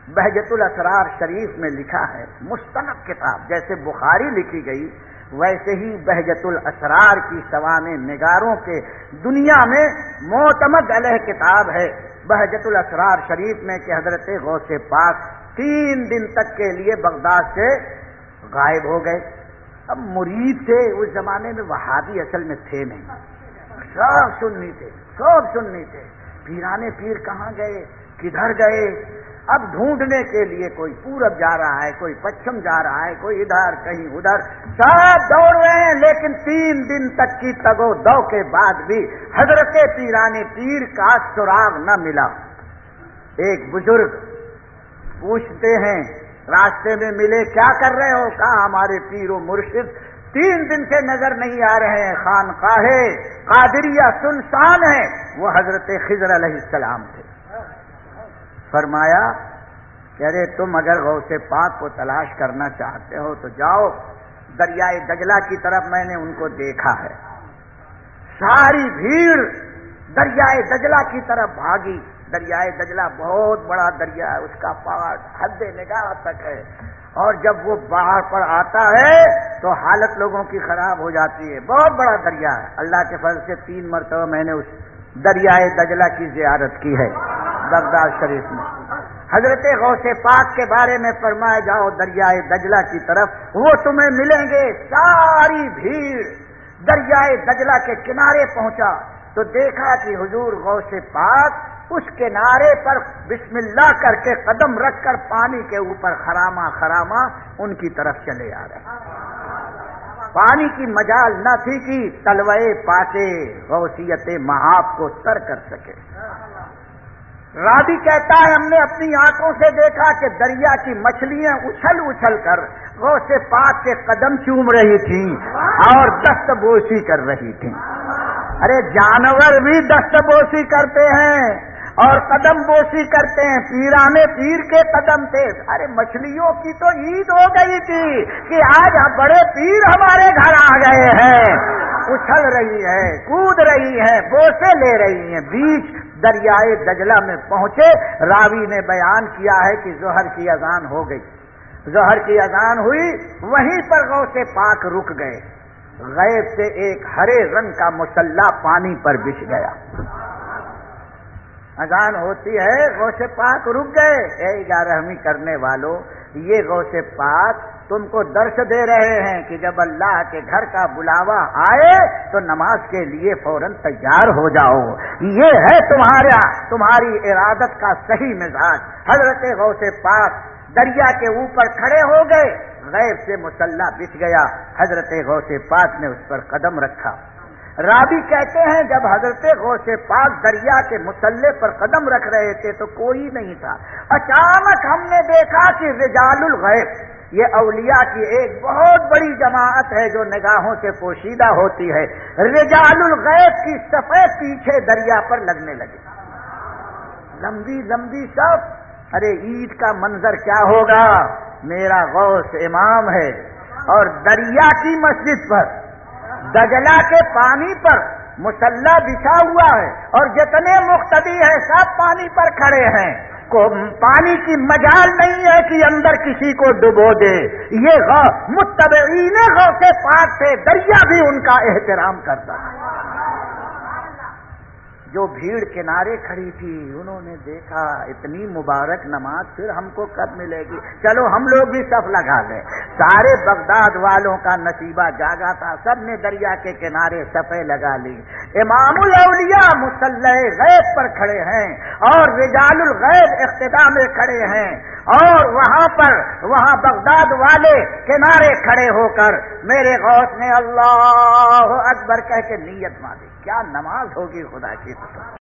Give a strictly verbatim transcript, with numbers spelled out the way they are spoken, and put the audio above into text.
بہجت الاسرار شریف میں لکھا ہے، مستند کتاب جیسے بخاری لکھی گئی ویسے ہی بہجت الاسرار کی سوانح نگاروں کے دنیا میں معتمد علیہ کتاب ہے بہجت الاسرار شریف میں کہ حضرت غوث پاک تین دن تک کے لیے بغداد سے غائب ہو گئے۔ اب مرید تھے اس زمانے میں، وہابی اصل میں تھے نہیں، سب سنی تھے، سب سنی تھے، پیرانے پیر کہاں گئے، کدھر گئے؟ اب ڈھونڈنے کے لیے کوئی پورب جا رہا ہے، کوئی پچھم جا رہا ہے، کوئی ادھر کہیں ادھر، سب دوڑ رہے ہیں، لیکن تین دن تک کی تگو دو کے بعد بھی حضرت پیرانے پیر کا سراغ نہ ملا۔ ایک بزرگ پوچھتے ہیں راستے میں ملے، کیا کر رہے ہو؟ کہا ہمارے پیر و مرشد تین دن سے نظر نہیں آ رہے ہیں، خانقاہ قادریہ سنسان ہے۔ وہ حضرت خضر علیہ السلام تھے۔ فرمایا کہ ارے تم اگر غوث پاک کو تلاش کرنا چاہتے ہو تو جاؤ دریائے دجلہ کی طرف، میں نے ان کو دیکھا ہے۔ ساری بھیڑ دریائے دجلہ کی طرف بھاگی۔ دریائے دجلہ بہت بڑا دریا ہے، اس کا پہاڑ حد نگاہ تک ہے، اور جب وہ باہر پر آتا ہے تو حالت لوگوں کی خراب ہو جاتی ہے۔ بہت بڑا دریا ہے۔ اللہ کے فضل سے تین مرتبہ میں نے اس دریائے دجلہ کی زیارت کی ہے بغداد شریف میں۔ حضرت غوث پاک کے بارے میں فرمایا جاؤ دریائے دجلہ کی طرف، وہ تمہیں ملیں گے۔ ساری بھیڑ دریائے دجلہ کے کنارے پہنچا تو دیکھا کہ حضور غوث پاک اس کنارے پر بسم اللہ کر کے قدم رکھ کر پانی کے اوپر خراما خراما ان کی طرف چلے آ رہے۔ پانی کی مجال نہ تھی کہ تلوے پاتے غوثیت مہاب کو تر کر سکے۔ راوی کہتا ہے ہم نے اپنی آنکھوں سے دیکھا کہ دریا کی مچھلیاں اچھل اچھل کر غوث پاک کے قدم چوم رہی تھیں اور دست بوسی کر رہی تھیں۔ ارے جانور بھی دست بوسی کرتے ہیں اور قدم بوسی کرتے ہیں، پیرانے پیر کے قدم تھے۔ ارے مچھلیوں کی تو عید ہو گئی تھی کہ آج بڑے پیر ہمارے گھر آ گئے ہیں، اچھل رہی ہے، کود رہی ہے، بوسے لے رہی ہیں۔ بیچ دریائے دجلہ میں پہنچے، راوی نے بیان کیا ہے کہ ظہر کی اذان ہو گئی۔ ظہر کی اذان ہوئی، وہیں پر غوث پاک رک گئے۔ غیب سے ایک ہرے رنگ کا مسلح پانی پر بچھ گیا۔ اذان ہوتی ہے، غوث پاک رک گئے۔ اے گیارہویں کرنے والوں، یہ غوث پاک تم کو درس دے رہے ہیں کہ جب اللہ کے گھر کا بلاوا آئے تو نماز کے لیے فوراً تیار ہو جاؤ۔ یہ ہے تمہارا تمہاری ارادت کا صحیح مزاج۔ حضرت غوث پاک دریا کے اوپر کھڑے ہو گئے، غیب سے مسلح بچھ گیا، حضرت غوث پاک نے اس پر قدم رکھا۔ راوی کہتے ہیں جب حضرت غوث پاک دریا کے مسلح پر قدم رکھ رہے تھے تو کوئی نہیں تھا۔ اچانک ہم نے دیکھا کہ رجال الغیب، یہ اولیاء کی ایک بہت بڑی جماعت ہے جو نگاہوں سے پوشیدہ ہوتی ہے، رجال الغیب کی صفیں پیچھے دریا پر لگنے لگی، لمبی لمبی صف۔ ارے عید کا منظر کیا ہوگا؟ میرا غوث امام ہے اور دریا کی مسجد پر، دجلہ کے پانی پر مسلح بچھا ہوا ہے اور جتنے مقتدی ہیں سب پانی پر کھڑے ہیں۔ کو پانی کی مجال نہیں ہے کہ اندر کسی کو ڈبو دے۔ یہ متبعین غوث پاک سے دریا بھی ان کا احترام کرتا ہے۔ جو بھیڑ کنارے کھڑی تھی انہوں نے دیکھا اتنی مبارک نماز پھر ہم کو کب ملے گی، چلو ہم لوگ بھی صف لگا لیں۔ سارے بغداد والوں کا نصیبہ جاگا تھا، سب نے دریا کے کنارے صفیں لگا لی۔ امام الاولیاء مصلی غیب پر کھڑے ہیں اور رجال الغیب اقتداء میں کھڑے ہیں، اور وہاں پر وہاں بغداد والے کنارے کھڑے ہو کر میرے غوث نے اللہ اکبر کہہ کے نیت مانی۔ کیا نماز ہوگی خدا کی قسم!